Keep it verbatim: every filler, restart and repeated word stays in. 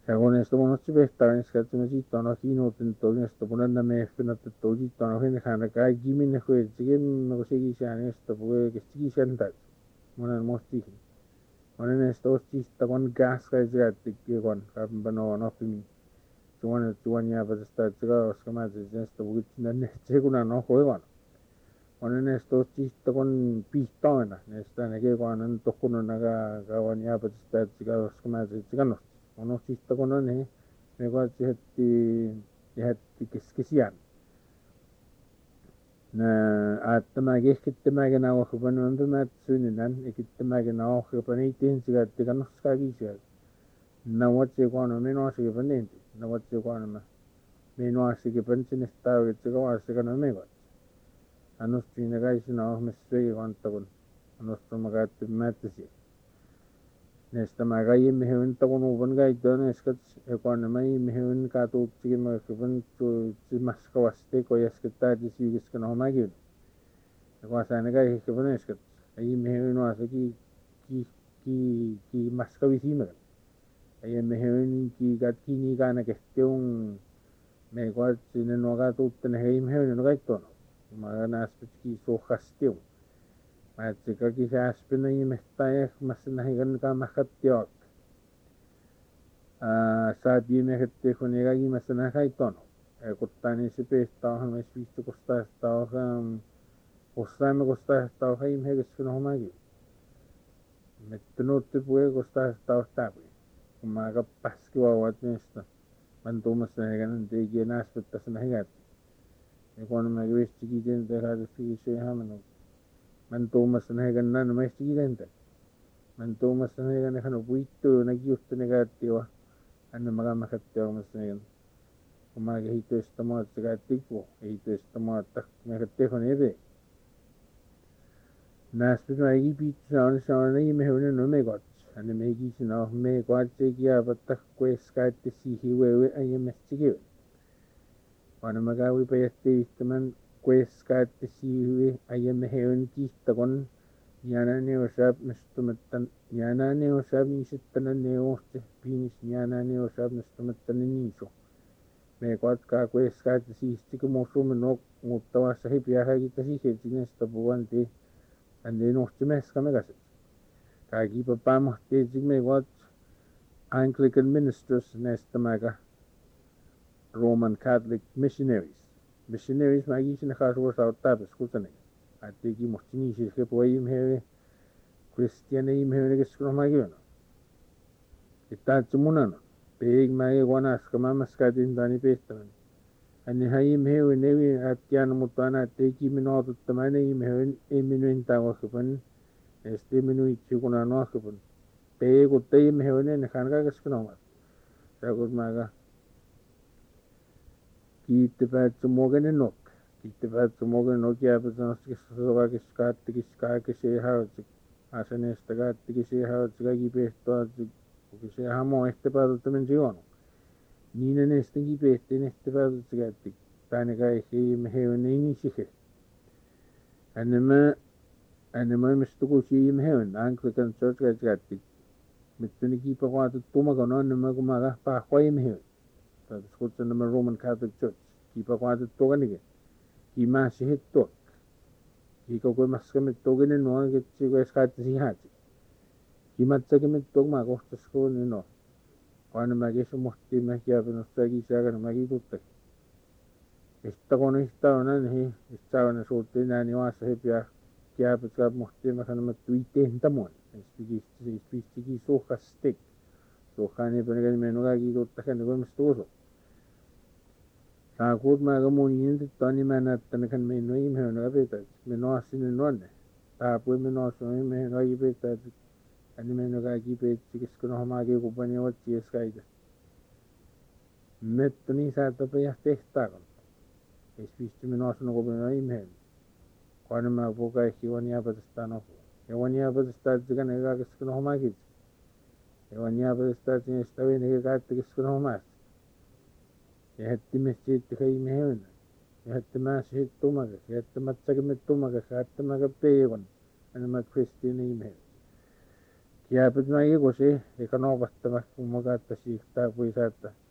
Ja kun esto monotti pehtaan skatti me sitten on kiinnotin toinen esto punan me finnatte toji on hin kana kai gimin ko jigin no sigi shan esto puwe ke sigi shan ta monan mosti monan esto sta kon gas kai zatti ke kon kan bano no pimi tuan tuan ya ba sta tsga skama esto puwe nan ne kuna no ko kon monan esto sta kon pistona esta ne ke kon an to kuno naga gawan ya ba sta tsga skama tsga no ono sista kono ne me ko hatti hatti kiskisian na atma ge kitma ge na wa ban man ma tsuninan ikitma ge na wa ban itin siga tigan ska gi siga na wa che kono me no siga ban ne na wa che kono ma me no siga ban tin sta ge siga wa siga no me ko anos tin ga is na me sve wan ta kon anos to ma ga te ma te si nesta magai mehun to kono ban gai don eskat economy mehun ka to tigi ma ban to mas ka waste ko eskata di sigis kana magi ko sana gai ke ban eskat ai mehun wa ki ki ki ki mas ka wisi ma ai mehun ki gat ki ni kana ke teung me ko tin no ga to ten hei mehun no gai to ma na aspet ki so khasteu Matsika kisah aspina i mehtayak masna higan ka makatiok. Saat i mehte kunega i masna kai tono. E kutani si pesta ha mes visto costa sta ha costa me costa sta ha i mehes kuno magi. Metno te pue costa sta sta pue. Kuma ka paski wa wat nesta. Manto masna higan de gena aspetta sna higat. E kono me vesti ki den de ha si se ha mano. Man Thomas na gan na may sigilente man Thomas na gan na kano buito nagyusto negatiwa ano mga makatyo mas na gan umaga hito estamo at sagatiko hito estamo at makatyo nebe naspi may ipit sa ano sa ano yung mehunan no may got ano may gisina may got siya batak kwes kate si hiwewe ay yung mestigiw ano magawi pa yate istaman Quest kat siwe ayam hewan kista kon yana ne osab nastumattan yana ne osab ni sittana ne oste pinis yana ne osab nastumattan ni so me kwat ka quest kat si stik mo so no mutawa sahi piaha kita si ke tines tabuante ande no oste mes kamagas ka gi papa mo te jig me kwat Anglican ministers nestamaga Roman Catholic missionaries missionaries magi sin khas wo sa tabs kutane ate ki mostini si ke poim he Christian im he ke skro magi no ita tumunan peg magi wana skama maskadin dani pestan ani haim he ne wi atyan mutana te ki mino tutmane im he eminu inta wa khpan este minu ichukuna no khpan pe ko te im he ne khanga ke skro ma sa gut maga Kita päätse mogene nok. Kita päätse mogene nok jääpä sanosta kissoa kiskaatti kiskaa kisee hautsi. Asenesta kaatti kisee hautsi kaikki pehtoa. Kisee hamo ehte päätöltä men sionu. Niin en esten kipehteen ehte päätöltä kaatti. Taine kai hei me heun ei niin sihe. Anema anema mistuku sii me heun. Anglican Church kaatti kaatti. Mittuni kiipä kuatut tumakon annema kumaga pahkoi me heun. Tapos kutsun nama Roman Catholic Church. Kipa kuat itu kan ni. Kima sih itu. Jika kau masuk ke itu kan ni no, kita kau sekat sih hati. Kima cak ke itu mah kau terus ni no. Kau ni magi semua ti magi apa no segi sekarang magi itu tak. Ista kau ni ista orang ni, ista orang suruh ni ni wah sahib ya. Kia apa cakap muhti macam mana tuite hentamun. Speaking speaking so kastek. So kan ni pernah kan menu lagi itu tak kan kau mesti tu. Takut maga muni ni tani mana tanakan menu ini menu apa itu menu asin non. Tapi menu asin menu lagi itu ani menu lagi itu kisah kena hamagi kupanya wat cies kaida. Met ni satu apa ya testa kan. Especially menu asin kupanya ini menu. Kau maga buka hewan apa testano. Hewan apa testat jika nega kisah kena hamagi. Hewan apa testat ni istawi nega kisah kena hamagi. Yahti masjid kai meheun yahti masjid tumaga yahti matsag mit tumaga yahti maga peyon ana ma Christian ime Jääpä tämä ikuisi, eikä novattama, kun mukaan, että siitä voi saada